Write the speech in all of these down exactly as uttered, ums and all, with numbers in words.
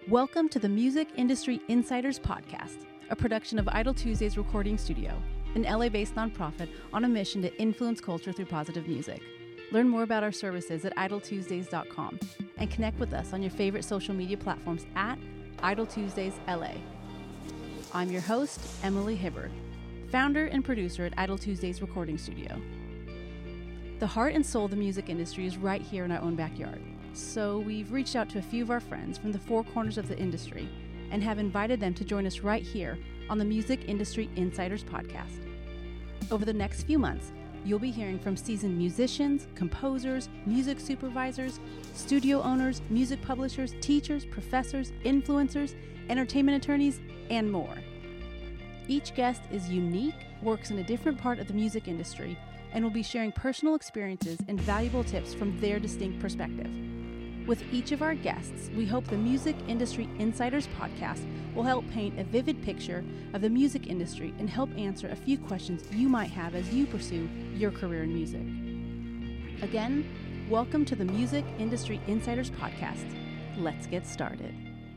Welcome to the Music Industry Insiders Podcast, a production of Idle Tuesdays Recording Studio, an L A-based nonprofit on a mission to influence culture through positive music. Learn more about our services at idle tuesdays dot com and connect with us on your favorite social media platforms at Idle Tuesdays L A. I'm your host, Emily Hibbard, founder and producer at Idle Tuesdays Recording Studio. The heart and soul of the music industry is right here in our own backyard. So we've reached out to a few of our friends from the four corners of the industry and have invited them to join us right here on the Music Industry Insiders Podcast. Over the next few months, you'll be hearing from seasoned musicians, composers, music supervisors, studio owners, music publishers, teachers, professors, influencers, entertainment attorneys, and more. Each guest is unique, works in a different part of the music industry, and will be sharing personal experiences and valuable tips from their distinct perspective. With each of our guests, we hope the Music Industry Insiders Podcast will help paint a vivid picture of the music industry and help answer a few questions you might have as you pursue your career in music. Again, welcome to the Music Industry Insiders Podcast. Let's get started.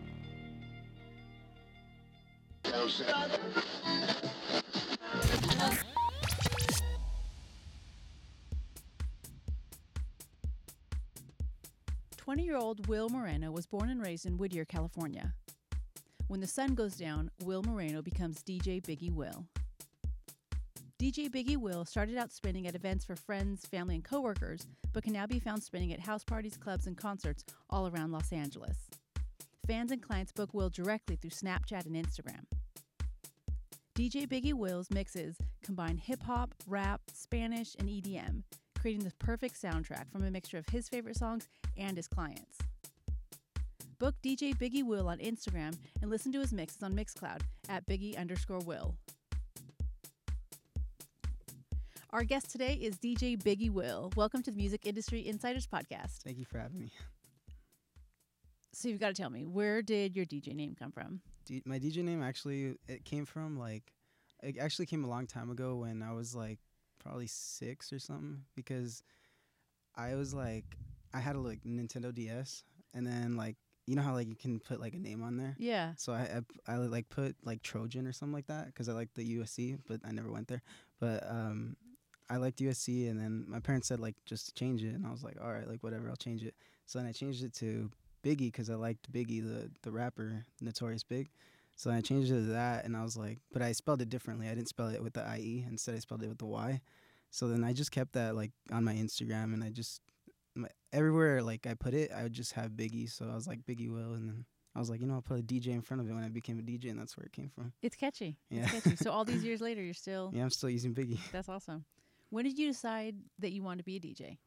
twenty-year-old Will Moreno was born and raised in Whittier, California. When the sun goes down, Will Moreno becomes D J Biggie Will. D J Biggie Will started out spinning at events for friends, family, and coworkers, but can now be found spinning at house parties, clubs, and concerts all around Los Angeles. Fans and clients book Will directly through Snapchat and Instagram. D J Biggie Will's mixes combine hip-hop, rap, Spanish, and E D M, creating the perfect soundtrack from a mixture of his favorite songs and his clients. Book D J Biggie Will on Instagram and listen to his mixes on Mixcloud at Biggie underscore Will. Our guest today is D J Biggie Will. Welcome to the Music Industry Insiders Podcast. Thank you for having me. So you've got to tell me, where did your D J name come from? D- my D J name actually, it came from like, it actually came a long time ago when I was like probably six or something, because I was like, I had a like Nintendo D S, and then like, you know how like you can put like a name on there? Yeah. So I I, I like put like Trojan or something like that because I liked the U S C, but I never went there. But um, I liked U S C, and then my parents said like just change it, and I was like, all right, like whatever, I'll change it. So then I changed it to Biggie because I liked Biggie, the the rapper, Notorious Big. So then I changed it to that, and I was like, but I spelled it differently. I didn't spell it with the I E. Instead, I spelled it with the Y. So then I just kept that like on my Instagram, and I just my, everywhere like I put it, I would just have Biggie. So I was like Biggie Will, and then I was like, you know, I'll put a D J in front of it when I became a D J, and that's where it came from. It's catchy. Yeah. It's catchy. So all these years later, you're still... Yeah, I'm still using Biggie. That's awesome. When did you decide that you wanted to be a D J?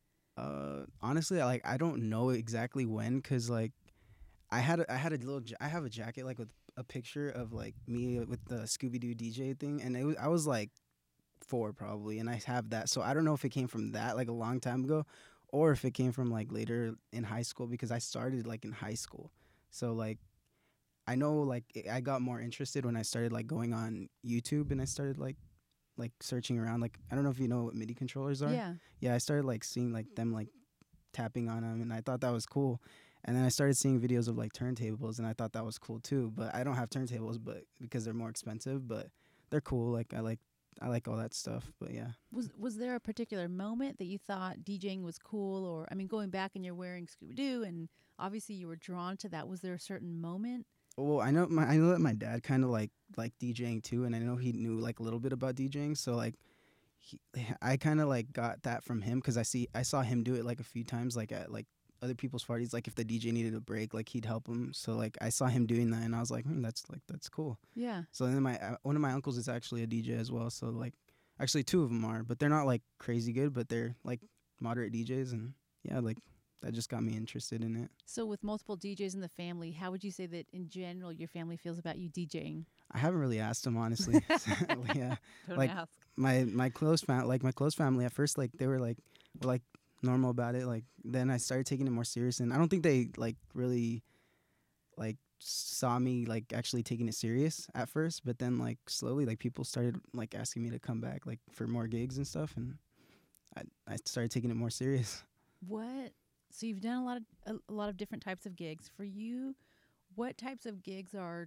Uh, honestly, I, like I don't know exactly when, cause like I had a, I had a little ja- I have a jacket like with a picture of like me with the Scooby Doo D J thing, and it was, I was like four probably, and I have that. So I don't know if it came from that like a long time ago, or if it came from like later in high school, because I started like in high school. So like I know like I got more interested when I started like going on YouTube, and I started like like searching around. Like I don't know if you know what MIDI controllers are. Yeah. Yeah, I started like seeing like them like tapping on them, and I thought that was cool. And then I started seeing videos of like turntables, and I thought that was cool too. But I don't have turntables, but because they're more expensive, but they're cool. Like I like I like all that stuff. But yeah. Was was there a particular moment that you thought DJing was cool? Or, I mean, going back and you're wearing Scooby-Doo, and obviously you were drawn to that. Was there a certain moment? Well, I know my I know that my dad kind of like like DJing too, and I know he knew like a little bit about DJing. So like, he, I kind of like got that from him, because I see I saw him do it like a few times, like at like other people's parties. Like if the D J needed a break, like he'd help him. So like I saw him doing that, and I was like, hmm, that's like that's cool. Yeah. So then my uh, one of my uncles is actually a D J as well. So like actually two of them are, but they're not like crazy good, but they're like moderate D Js, and yeah, like that just got me interested in it. So with multiple D Js in the family, how would you say that in general your family feels about you DJing? I haven't really asked them, honestly. Yeah, Don't like ask. my my close fam like my close family at first, like they were like were like normal about it. Like then I started taking it more serious, and I don't think they like really like saw me like actually taking it serious at first. But then like slowly, like people started like asking me to come back like for more gigs and stuff, and I I started taking it more serious. What? So you've done a lot of a, a lot of different types of gigs. For you, What types of gigs are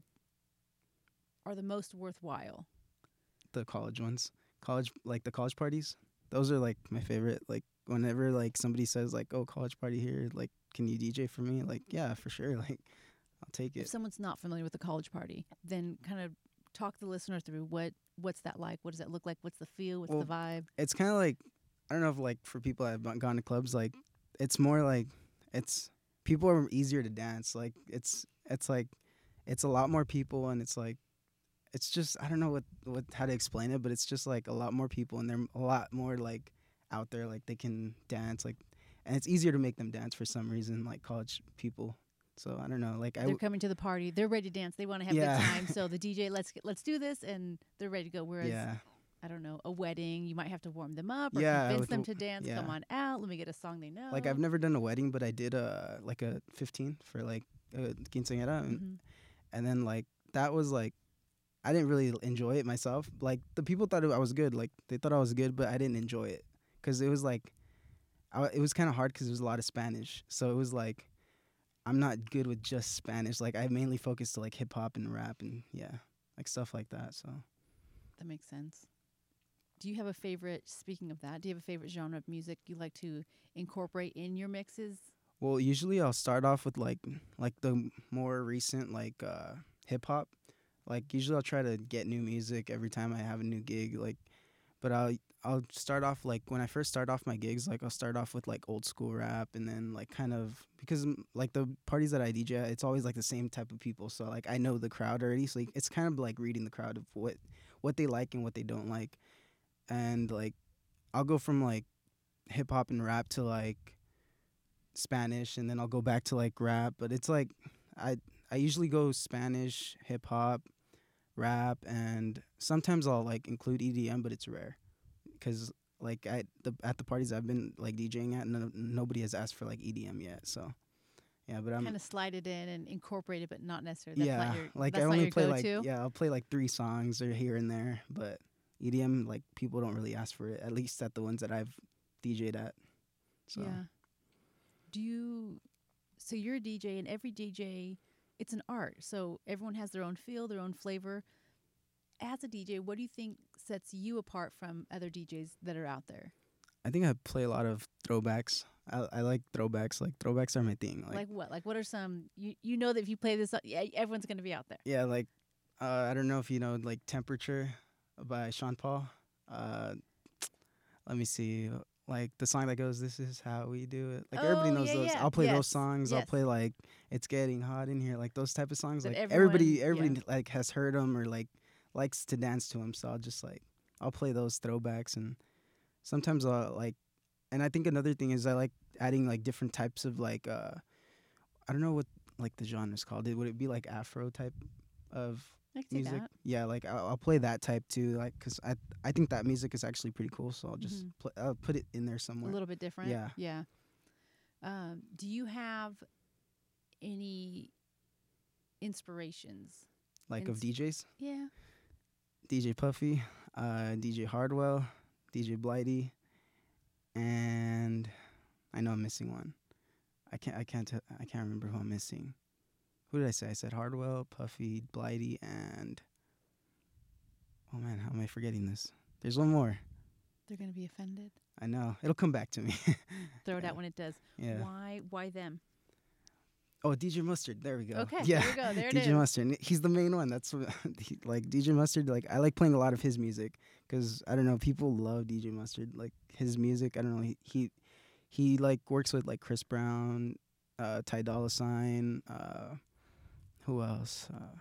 are the most worthwhile? The college ones, college like the college parties. Those are like my favorite. Like whenever like somebody says like, "Oh, college party here," like, "Can you D J for me?" Like, yeah, for sure. Like, I'll take If it. someone's not familiar with the college party, then kind of talk the listener through what what's that like? What does that look like? What's the feel? What's Well, the vibe? It's kind of like, I don't know if like for people that have not gone to clubs, like it's more like it's people are easier to dance. Like it's it's like it's a lot more people, and it's like it's just I don't know what what how to explain it, but it's just like a lot more people, and they're a lot more like out there. Like they can dance, like, and it's easier to make them dance for some reason, like college people. So I don't know, like I They're w- coming to the party. They're ready to dance. They want to have a Yeah. good time. So the D J, let's get, let's do this, and they're ready to go. Whereas yeah I don't know, a wedding, you might have to warm them up or Yeah, convince with them the- to dance. Come yeah. on out. Let me get a song they know. like I've never done a wedding, but I did a like a fifteen for like a quinceañera, and Mhm. and then like that was like I didn't really enjoy it myself. Like the people thought it, I was good. Like they thought I was good, but I didn't enjoy it because it was like I, it was kind of hard because there was a lot of Spanish. So it was like I'm not good with just Spanish. Like I mainly focused to like hip hop and rap and yeah, like stuff like that. So That makes sense. Do you have a favorite, speaking of that, do you have a favorite genre of music you like to incorporate in your mixes? well, usually I'll start off with like like the m- more recent like uh, hip hop. Like usually I'll try to get new music every time I have a new gig. Like, but I'll I'll start off like when I first start off my gigs. Like I'll start off with like old school rap, and then like kind of because mm, like the parties that I D J, at, it's always like the same type of people. So like I know the crowd already. So like, it's kind of like reading the crowd of what what they like and what they don't like, and like I'll go from like hip hop and rap to like Spanish, and then I'll go back to like rap. But it's like I I usually go Spanish, hip hop, rap, and sometimes I'll like include E D M, but it's rare because like at the at the parties I've been like DJing at, no, nobody has asked for like E D M yet. So yeah, but I'm Kind of slide it in and incorporate it, but not necessarily. That's yeah not your, like that's I not only your play go-to. like yeah I'll play like three songs or here and there, but E D M like people don't really ask for it, at least at the ones that I've D J'd at. So Yeah. Do you, so you're a D J, and every D J, it's an art. So everyone has their own feel, their own flavor. As a D J, what do you think sets you apart from other D Js that are out there? I think I play a lot of throwbacks. I I like throwbacks. Like throwbacks are my thing. Like, Like, what? Like what are some, you, you know that if you play this, uh, yeah, everyone's going to be out there. yeah, like uh, I don't know if you know like Temperature by Sean Paul. Uh, let me see. Like the song that goes, "This is how we do it." Like everybody Oh, knows yeah, those. yeah. I'll play those Yes, songs. I'll yes. play like "It's Getting Hot in Here," like those type of songs. That Like everyone- everybody, everybody yeah. like has heard them or like likes to dance to them. So I'll just like I'll play those throwbacks, and sometimes I'll like. And I think another thing is I like adding like different types of like uh I don't know what like the genre's called. It would it be like Afro type of I can see music? that. Yeah, like I'll, I'll play that type too, like because I I think that music is actually pretty cool. So I'll just Mhm. pl- I'll put it in there A somewhere. little bit different. Yeah. Yeah. Um, do you have any inspirations? Like of ins- D Js, Yeah. D J Puffy, uh, D J Hardwell, D J Blighty, and I know I'm missing one. I can't I can't t- I can't remember who I'm missing. Who did I say? I said Hardwell, Puffy, Blighty, and oh man, how am I forgetting this? There's one more. They're going to be offended. I know it'll come back to me. Throw it Yeah. out when it does. Yeah. Why? Why them? Oh, D J Mustard. There we go. Okay, Yeah. there we go. There it D J is. Mustard. He's the main one. That's what, he, like D J Mustard. Like I like playing a lot of his music because I don't know. People love D J Mustard. Like his music. I don't know. He he, he like works with like Chris Brown, uh, Ty Dolla Sign. Uh, who else? Uh,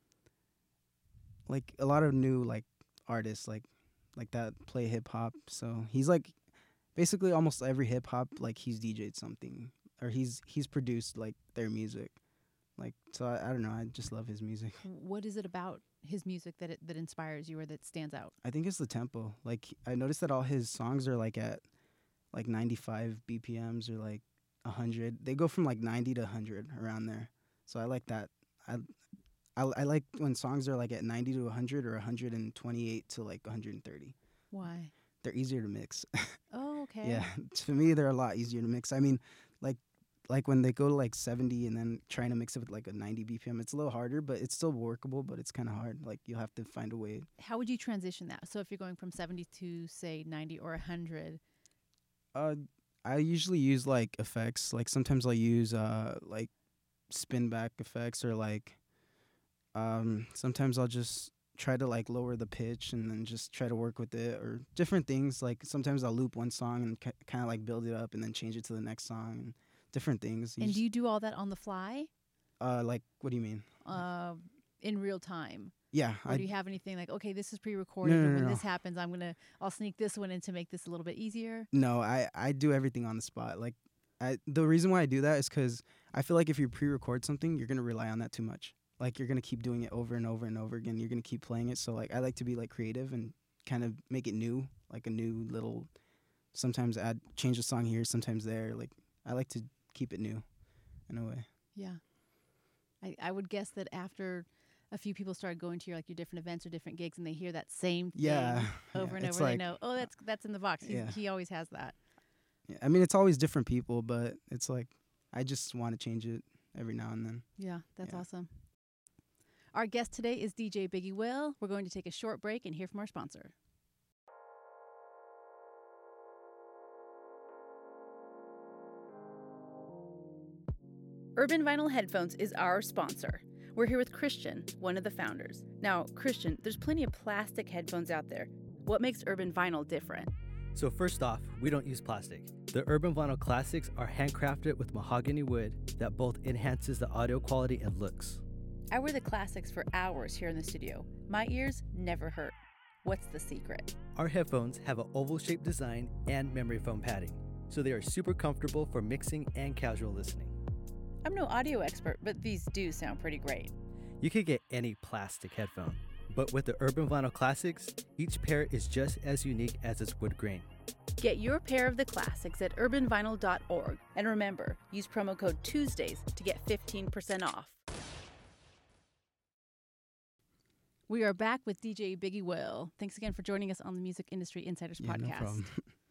like a lot of new like artists like like that play hip hop. So he's like basically almost every hip hop like he's D J'd something or he's he's produced like their music. Like so I, I don't know, I just love his music. What is it about his music that it, that inspires you or that stands out? I think it's the tempo. Like I noticed that all his songs are like at like ninety-five B P Ms or like one hundred. They go from like ninety to one hundred around there. So I like that. I I, I like when songs are like at ninety to one hundred or one twenty-eight to like one thirty. Why? They're easier to mix. Oh, okay. Yeah, to me they're a lot easier to mix. I mean, like like when they go to like seventy and then trying to mix it with like a ninety B P M, it's a little harder, but it's still workable, but it's kind of hard. Like you'll have to find a way. How would you transition that? So if you're going from seventy to say ninety or one hundred? Uh, I usually use like effects. Like sometimes I'll use uh like spin back effects or like um sometimes I'll just try to like lower the pitch and then just try to work with it or different things. Like sometimes I'll loop one song and k- kind of like build it up and then change it to the next song and different things. You And just, do you do all that on the fly, uh like what do you mean? uh, in real time? Yeah, Or I do you have anything like, okay, this is pre-recorded, No, no, but no, when no. this happens, I'm gonna, I'll sneak this one in to make this a little bit easier? no, I I do everything on the spot. Like I the reason why I do that is cuz I feel like if you pre-record something, you're going to rely on that too much. Like you're going to keep doing it over and over and over again. You're going to keep playing it. So like I like to be like creative and kind of make it new, like a new little sometimes add change a song here, sometimes there. Like I like to keep it new in a way. Yeah. I, I would guess that after a few people started going to your like your different events or different gigs and they hear that same thing Yeah. over yeah, and it's over, like, they know, oh, that's that's in the box. He's, Yeah. He always has that. yeah, I mean, it's always different people, but it's like I just want to change it every now and then. Yeah, that's Yeah. awesome. Our guest today is D J Biggie Will. We're going to take a short break and hear from our sponsor. Urban Vinyl Headphones is our sponsor. We're here with Christian, one of the founders. Now, Christian, there's plenty of plastic headphones out there. What makes Urban Vinyl different? So first off, we don't use plastic. The Urban Vinyl Classics are handcrafted with mahogany wood that both enhances the audio quality and looks. I wear the classics for hours here in the studio. My ears never hurt. What's the secret? Our headphones have an oval-shaped design and memory foam padding, so they are super comfortable for mixing and casual listening. I'm no audio expert, but these do sound pretty great. You could get any plastic headphone, but with the Urban Vinyl Classics, each pair is just as unique as its wood grain. Get your pair of the classics at urban vinyl dot org. And remember, use promo code Tuesdays to get fifteen percent off. We are back with D J Biggie Will. Thanks again for joining us on the Music Industry Insiders Yeah, no podcast. problem.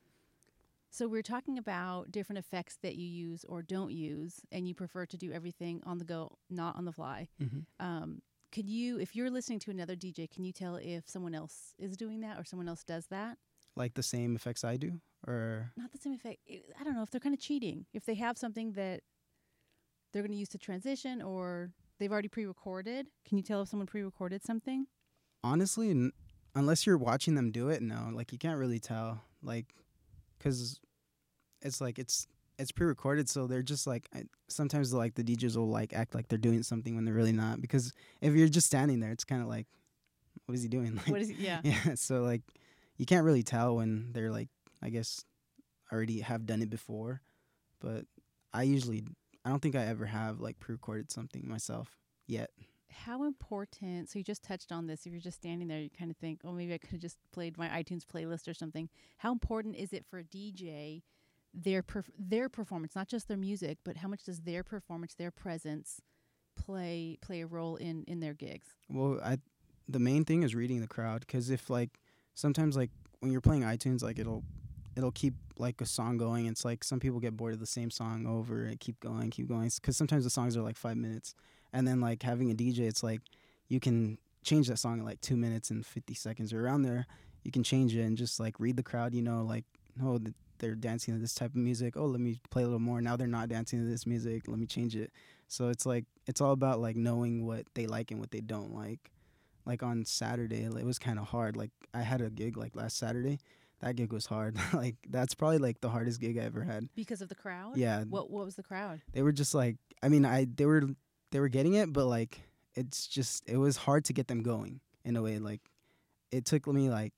So we're talking about different effects that you use or don't use, and you prefer to do everything on the go, not on the fly. hmm Um, could you, if you're listening to another D J, can you tell if someone else is doing that or someone else does that? Like the same effects I do, or Not the same effect. I I don't know if they're kind of cheating. If they have something that they're going to use to transition or they've already pre-recorded, can you tell if someone pre-recorded something? honestly, n- unless you're watching them do it, no, like you can't really tell, like, cause it's like it's it's pre-recorded, so they're just like I, sometimes like the D Js will like act like they're doing something when they're really not. Because if you're just standing there, it's kind of like, what is he doing? Like, What is it? Yeah. yeah, so like you can't really tell when they're like, I guess, already have done it before. But I usually, I don't think I ever have like pre-recorded something myself yet. How important, so you just touched on this, if you're just standing there, you kind of think, oh, maybe I could have just played my iTunes playlist or something. How important is it for a D J, their perf- their performance, not just their music, but how much does their performance, their presence play play a role in, in their gigs? Well, I the main thing is reading the crowd, because if like sometimes like when you're playing iTunes, like it'll it'll keep like a song going. It's like some people get bored of the same song over and keep going, keep going, because sometimes the songs are like five minutes, and then like having a D J, it's like you can change that song in like two minutes and fifty seconds or around there. You can change it and just like read the crowd. You know, like oh th- they're dancing to this type of music. Oh, let me play a little more. Now they're not dancing to this music. Let me change it. So it's like it's all about like knowing what they like and what they don't like. Like on Saturday, it was kind of hard. Like I had a gig like last Saturday. That gig was hard. Like that's probably like the hardest gig I ever had. Because of the crowd? Yeah. What What was the crowd? They were just like, I mean, I they were they were getting it, but like it's just it was hard to get them going in a way. Like it took me like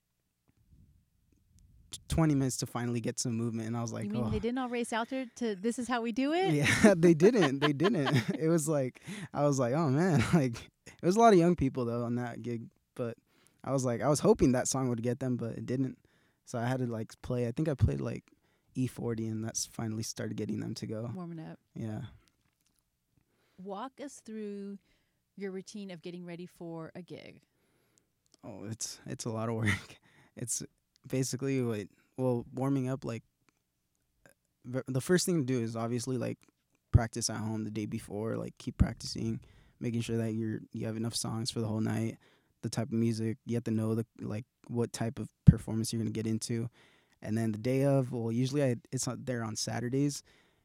twenty minutes to finally get some movement, and I was like, you mean oh. they didn't all race out there to this is how we do it? Yeah, they didn't. They didn't. It was like I was like, oh man, like it was a lot of young people though on that gig, but I was like, I was hoping that song would get them, but it didn't. So I had to like play. I think I played like E forty, and that's finally started getting them to go. Warming up. Yeah. Walk us through your routine of getting ready for a gig. Oh, it's it's a lot of work. It's basically what well warming up like v- the first thing to do is obviously like practice at home the day before, like keep practicing, making sure that you're you have enough songs for the whole night, the type of music you have to know, the like what type of performance you're gonna get into, and then the day of, well, usually I it's not there on Saturdays,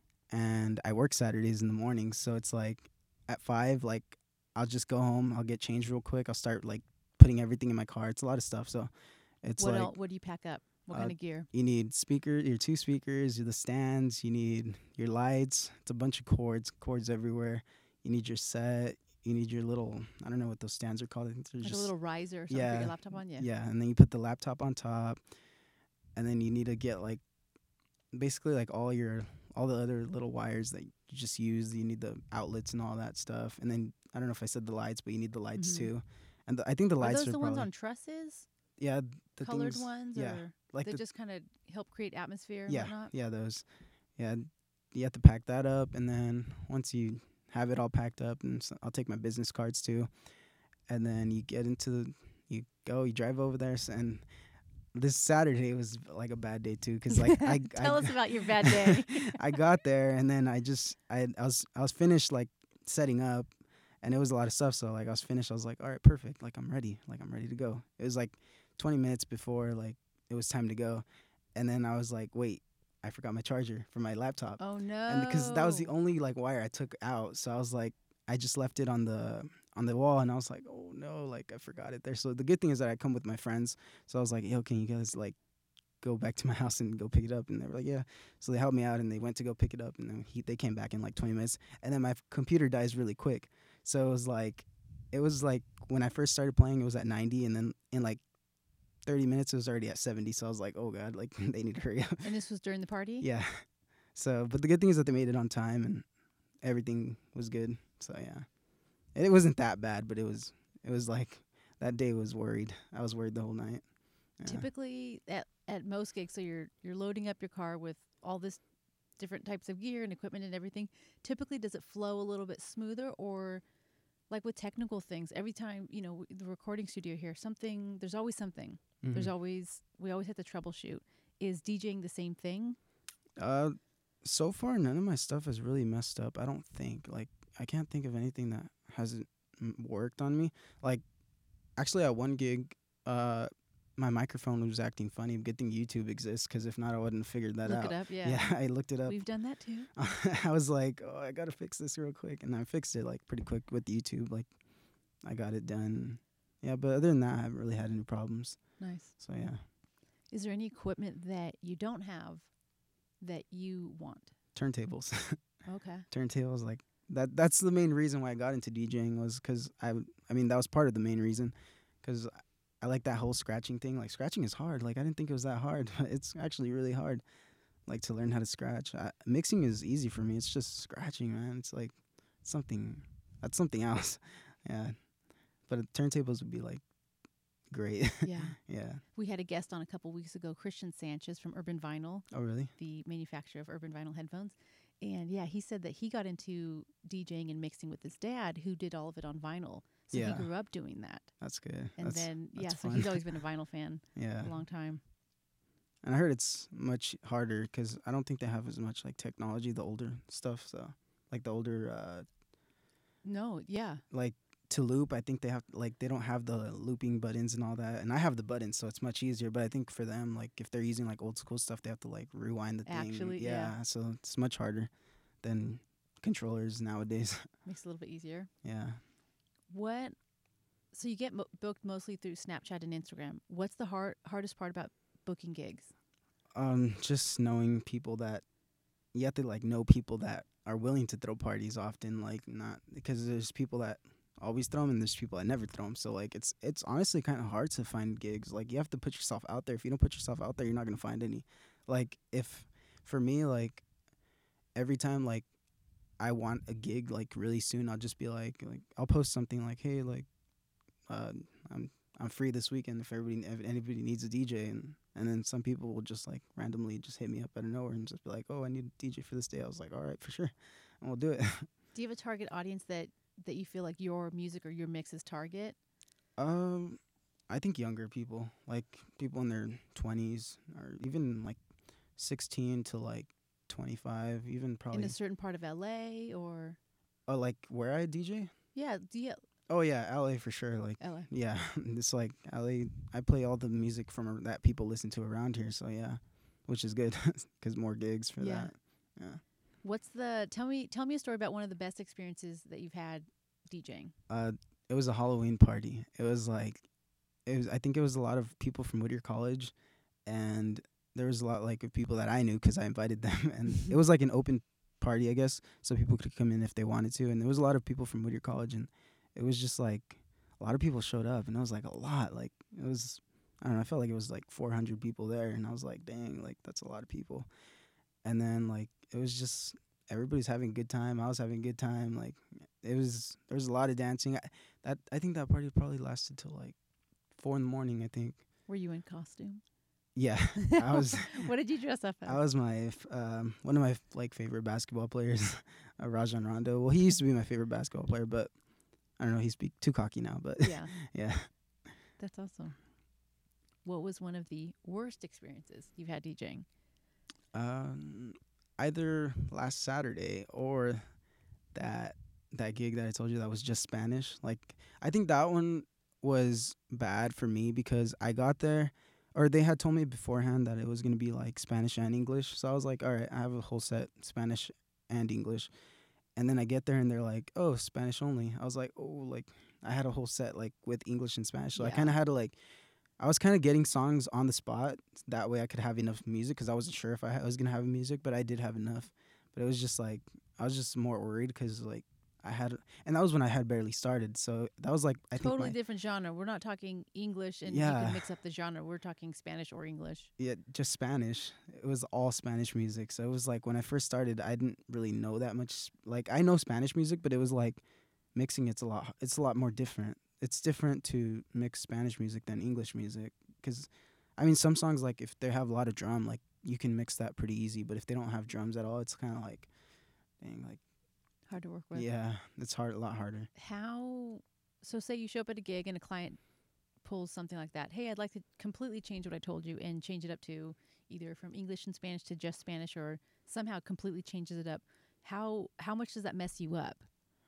and I work Saturdays in the morning, so it's like at five, like I'll just go home, I'll get changed real quick, I'll start like putting everything in my car. It's a lot of stuff, so it's What like else, what do you pack up? What uh, kind of gear? you need speaker, your two speakers, the stands, you need your lights. It's a bunch of cords, cords everywhere. You need your set. You need your little, I don't know what those stands are called. I think they're Like just a little riser or something yeah, for your laptop on? Yeah. yeah. And then you put the laptop on top, and then you need to get like basically like all your all the other little wires that you just use. You need the outlets and all that stuff. And then I don't know if I said the lights, but you need the lights Mhm. too. And the, I think the Are lights those are the probably ones on trusses? yeah the Colored things, ones? yeah, Or like they the just kind of help create atmosphere and yeah whatnot? yeah those yeah you have to pack that up, and then once you have it all packed up, and so I'll take my business cards too, and then you get into the, you go you drive over there, s- and this Saturday was like a bad day too, because like I Tell I, us about your bad day. I got there, and then I just I I was I was finished like setting up, and it was a lot of stuff, so like I was finished, I was like, all right, perfect, like I'm ready, like I'm ready to go. It was like twenty minutes before like it was time to go, and then I was like, wait, I forgot my charger for my laptop. Oh, no. And because that was the only like wire I took out, so I was like, I just left it on the on the wall, and I was like, oh no, like I forgot it there. So the good thing is that I come with my friends, so I was like, yo, can you guys like go back to my house and go pick it up? And they were like, yeah. So they helped me out, and they went to go pick it up, and then he they came back in like twenty minutes, and then my f- computer dies really quick, so it was like, it was like when I first started playing, it was at ninety, and then in like thirty minutes it was already at seventy. So I was like, oh god, like they need to hurry up. And this was during the party? Yeah. So, but the good thing is that they made it on time, and everything was good. So yeah, it wasn't that bad, but it was. It was like that day was worried. I was worried the whole night. Yeah. Typically, at, at most gigs, so you're you're loading up your car with all this different types of gear and equipment and everything. Typically, does it flow a little bit smoother, or like with technical things? Every time, you know, w- the recording studio here, something there's always something. There's Mhm. always we always have to troubleshoot. Is DJing the same thing? Uh, so far none of my stuff is really messed up. I don't think. Like I can't think of anything that hasn't m- worked on me. Like actually at one gig, uh, my microphone was acting funny. Good thing YouTube exists, because if not, I wouldn't have figured that Look out. it up, yeah. Yeah, I looked it up. We've done that too. I was like, oh, I gotta fix this real quick, and I fixed it like pretty quick with YouTube. Like, I got it done. Yeah, but other than that, I haven't really had any problems. Nice. So yeah, Is there any equipment that you don't have that you want? turntables, Okay. turntables, like that. That's the main reason why I got into DJing, was because I, I mean, that was part of the main reason, because I like that whole scratching thing. Like scratching is hard. Like I didn't think it was that hard, but it's actually really hard. Like to learn how to scratch. I, mixing is easy for me. It's just scratching, man. It's like something. That's something else. Yeah, but turntables would be like great. Yeah. Yeah. We had a guest on a couple weeks ago, Christian Sanchez from Urban Vinyl, Oh really? the manufacturer of Urban Vinyl headphones. And yeah, he said that he got into DJing and mixing with his dad, who did all of it on vinyl. So Yeah. he grew up doing that. That's good. And that's, then, yeah, that's so fun. he's always been a vinyl fan yeah. a long time. And I heard it's much harder, because I don't think they have as much like technology, the older stuff. So like the older, uh, No, yeah. like to loop, I think they have like they don't have the looping buttons and all that. And I have the buttons, so it's much easier. But I think for them, like if they're using like old school stuff, they have to like rewind the thing. Actually, yeah. So it's much harder than controllers nowadays. Makes it a little bit easier. Yeah. What? So you get mo- booked mostly through Snapchat and Instagram. What's the hard hardest part about booking gigs? Um, just knowing people that you have to like know people that are willing to throw parties often, like not because there's people that always throw them and there's people that never throw them. So like it's it's honestly kind of hard to find gigs. Like you have to put yourself out there. If you don't put yourself out there, you're not gonna find any. Like if for me, like every time like I want a gig like really soon, I'll just be like like I'll post something like, hey, like uh, I'm I'm free this weekend if everybody if anybody needs a D J, and and then some people will just like randomly just hit me up out of nowhere and just be like, oh, I need a D J for this day. I was like, all right, for sure, and we'll do it. Do you have a target audience that, that you feel like your music or your mixes target? um, I think younger people, like people in their twenties or even like sixteen to like twenty-five, even In probably. a certain part of L A or Oh, like where I D J? yeah, do you, Oh yeah, L A for sure. Like L A. yeah, it's like L A. I play all the music from ar- that people listen to around here. So yeah, which is good because more gigs for Yeah. that. Yeah. What's the tell me tell me a story about one of the best experiences that you've had DJing. Uh, it was a Halloween party. It was like, it was. I think it was a lot of people from Whittier College, and there was a lot like of people that I knew because I invited them, and it was like an open party, I guess, so people could come in if they wanted to. And there was a lot of people from Whittier College, and it was just like a lot of people showed up, and it was like a lot. Like it was, I don't know. I felt like it was like four hundred people there, and I was like, dang, like that's a lot of people. And then like it was just everybody's having a good time. I was having a good time. Like it was, there was a lot of dancing. I, that I think that party probably lasted till like four in the morning. I think. Were you in costume? Yeah, I was. What did you dress up as? I was my f- um, one of my like favorite basketball players, uh, Rajon Rondo. Well, he used to be my favorite basketball player, but I don't know. He's be- too cocky now. But Yeah, yeah, that's awesome. What was one of the worst experiences you've had DJing? um, either last Saturday or that that gig that I told you that was just Spanish. Like I think that one was bad for me because I got there, or they had told me beforehand that it was gonna be like Spanish and English. So I was like, all right, I have a whole set Spanish and English. And then I get there and they're like, oh, Spanish only. I was like, oh, like I had a whole set like with English and Spanish. So I Yeah. kind of had to like, I was kind of getting songs on the spot. That way I could have enough music because I wasn't sure if I, ha- I was going to have music, but I did have enough. But it was just like, I was just more worried because like I had, and that was when I had barely started. So that was like, I Totally think my, different genre. We're not talking English and you Yeah. can mix up the genre. We're talking Spanish or English. yeah, just Spanish. It was all Spanish music. So it was like when I first started, I didn't really know that much. Like I know Spanish music, but it was like mixing it's a lot it's a lot more different. It's different to mix Spanish music than English music cuz I mean some songs like if they have a lot of drum like you can mix that pretty easy, but if they don't have drums at all, it's kind of like dang like Hard to work with. yeah, it's hard a lot harder. How, so say you show up at a gig and a client pulls something like that. Hey, I'd like to completely change what I told you and change it up to either from English and Spanish to just Spanish or somehow completely changes it up. How how much does that mess you up?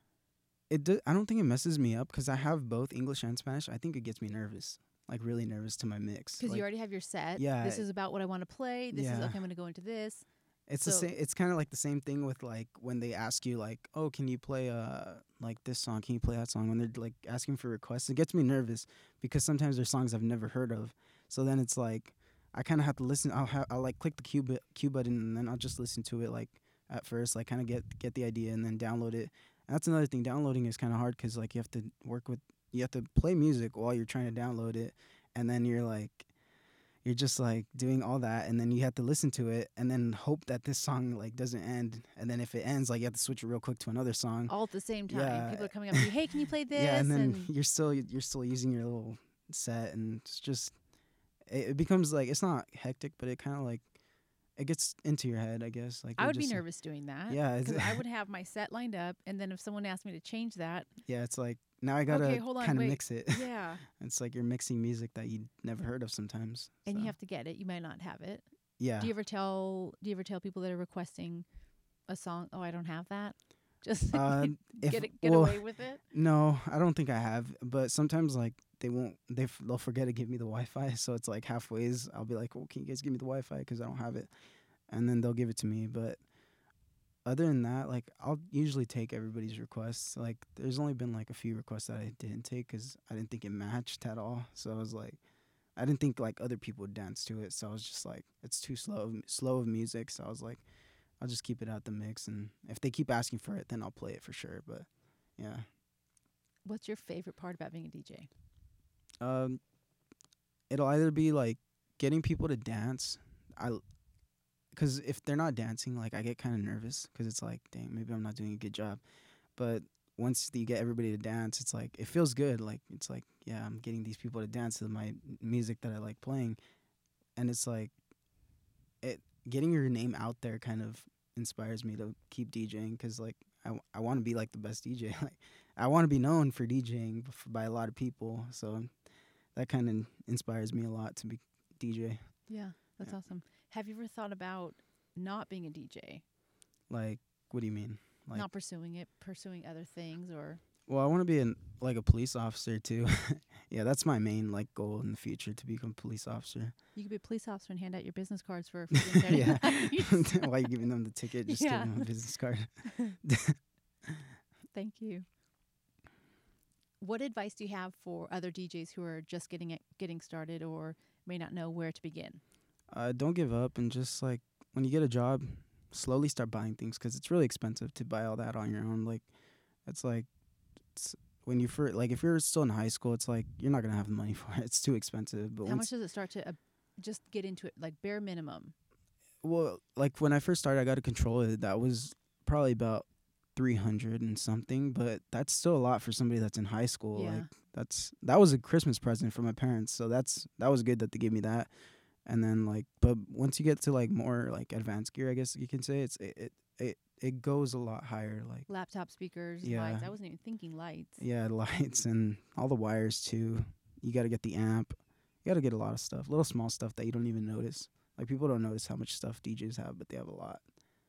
It do, I don't think it messes me up cuz I have both English and Spanish. I think it gets me nervous. Like really nervous to my mix. Because Like, you already have your set. yeah, This is about what I want to play. This is, yeah. okay, I'm going to go into this. It's the So- same. It's kind of like the same thing with like when they ask you like, oh, can you play uh like this song? Can you play that song? When they're like asking for requests, it gets me nervous because sometimes there's songs I've never heard of. So then it's like I kind of have to listen. I'll ha- I'll like click the cue bu- cue button and then I'll just listen to it like at first, like kind of get get the idea and then download it. And that's another thing. Downloading is kind of hard because like you have to work with you have to play music while you're trying to download it, and then you're like. You're just like doing all that, and then you have to listen to it, and then hope that this song like doesn't end. And then if it ends, like you have to switch it real quick to another song. All at the same time. Yeah. People are coming up to you, hey, can you play this? Yeah, and then you're still you're still using your little set, and it's just it, it becomes like it's not hectic, but it kind of like it gets into your head, I guess. Like I you're would be just- nervous doing that. Yeah, it's- Because I would have my set lined up, and then if someone asked me to change that, Yeah, it's like now I gotta Okay, hold on, kind of wait. mix it. yeah, It's like you're mixing music that you never heard of sometimes. and so, you have to get it. You might not have it. yeah. Do you ever tell Do you ever tell people that are requesting a song, oh, I don't have that? Just Uh, if, get it, get well, away with it. No, I don't think I have. But sometimes like they won't. They f- they'll forget to give me the Wi-Fi. So it's like halfways. I'll be like, "Well, can you guys give me the Wi-Fi? Because I don't have it." And then they'll give it to me. But other than that, like I'll usually take everybody's requests. Like there's only been like a few requests that I didn't take because I didn't think it matched at all. So I was like, I didn't think like other people would dance to it. So I was just like, it's too slow, of- slow of music. So I was like, I'll just keep it out the mix. And if they keep asking for it, then I'll play it for sure. But yeah. What's your favorite part about being a D J? Um, it'll either be like getting people to dance. I, because if they're not dancing, like I get kind of nervous because it's like, dang, maybe I'm not doing a good job. But once you get everybody to dance, it's like it feels good. Like it's like, yeah, I'm getting these people to dance to my music that I like playing, and it's like, it getting your name out there kind of inspires me to keep DJing because like I, w- I want to be like the best D J. Like I want to be known for DJing bef- by a lot of people. So that kind of inspires me a lot to be D J. Yeah, that's Yeah. awesome. Have you ever thought about not being a D J? Like, what do you mean? Like, Not pursuing it, pursuing other things, or well, I want to be an like a police officer too. Yeah, that's my main like goal in the future, to become a police officer. you could be a police officer and hand out your business cards for freaking thirty Yeah. nights. Why are you giving them the ticket? Just Yeah. give them a business card. Thank you. What advice do you have for other D Js who are just getting it, getting started or may not know where to begin? Uh, don't give up, and just like when you get a job, slowly start buying things, because it's really expensive to buy all that on your own. Like, it's like it's when you first, like if you're still in high school, it's like you're not gonna have the money for it. It's too expensive. But How much once, does it start to uh, just get into it, like bare minimum? well, like when I first started, I got to control it. That was probably about three hundred and something, but that's still a lot for somebody that's in high school. Yeah. Like that's that was a Christmas present from my parents, so that's that was good that they gave me that. And then like, but once you get to like more like advanced gear, I guess you can say, it's it it it, it goes a lot higher. Like, Laptop speakers, Yeah. lights. I wasn't even thinking lights. yeah, lights and all the wires too. You got to get the amp. You got to get a lot of stuff, little small stuff that you don't even notice. Like, people don't notice how much stuff D Js have, but they have a lot.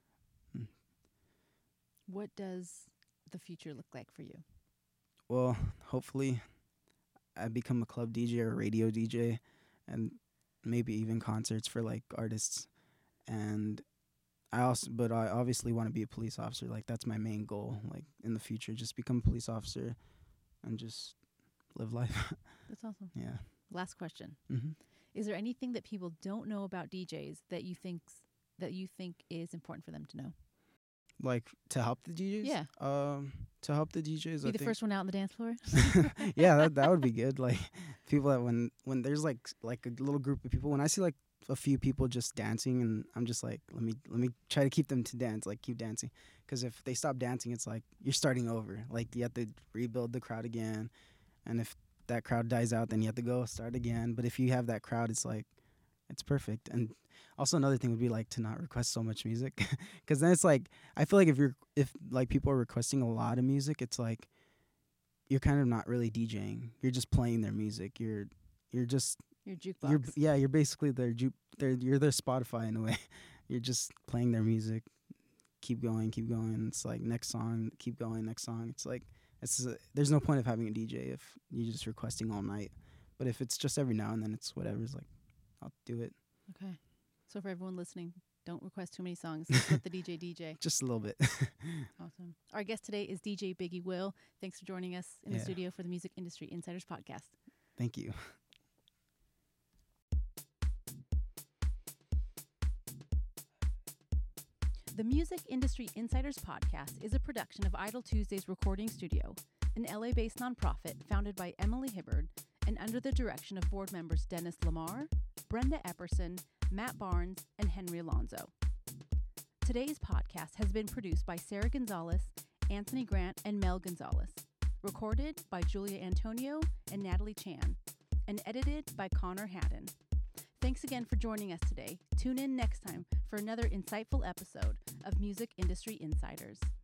What does the future look like for you? Well, hopefully I become a club D J or a radio D J, and maybe even concerts for like artists. And I also, but I obviously want to be a police officer. Like, that's my main goal. Like, in the future, just become a police officer and just live life. That's awesome. Yeah. Last question. Mm-hmm. Is there anything that people don't know about D Js that you think that you think is important for them to know? Like, to help the D Js? Yeah. Um, to help the D Js, Be I the think. first one out on the dance floor? Yeah, that that would be good. Like, people that when when there's like s- like a little group of people, when I see like a few people just dancing, and I'm just like, let me let me try to keep them to dance, like keep dancing, because if they stop dancing, it's like you're starting over. Like, you have to rebuild the crowd again, and if that crowd dies out, then you have to go start again. But if you have that crowd, it's like it's perfect. And also another thing would be like to not request so much music, because then it's like, I feel like if you're if like people are requesting a lot of music, it's like you're kind of not really DJing. You're just playing their music. You're you're just Your jukebox. you're yeah, you're basically their ju- their you're their Spotify in a way. You're just playing their music. Keep going, keep going. It's like next song, keep going, next song. It's like it's a, there's no point of having a D J if you're just requesting all night. But if it's just every now and then, it's whatever. It's like, I'll do it. Okay. So for everyone listening, don't request too many songs. Just let the D J D J. Just a little bit. Awesome. Our guest today is D J Biggie Will. Thanks for joining us in the Yeah. studio for the Music Industry Insiders podcast. Thank you. The Music Industry Insiders podcast is a production of Idle Tuesdays Recording Studio, an L A-based nonprofit founded by Emily Hibbard and under the direction of board members Dennis Lamar, Brenda Epperson, Matt Barnes, and Henry Alonzo. Today's podcast has been produced by Sarah Gonzalez, Anthony Grant, and Mel Gonzalez, recorded by Julia Antonio and Natalie Chan, and edited by Connor Haddon. Thanks again for joining us today. Tune in next time for another insightful episode of Music Industry Insiders.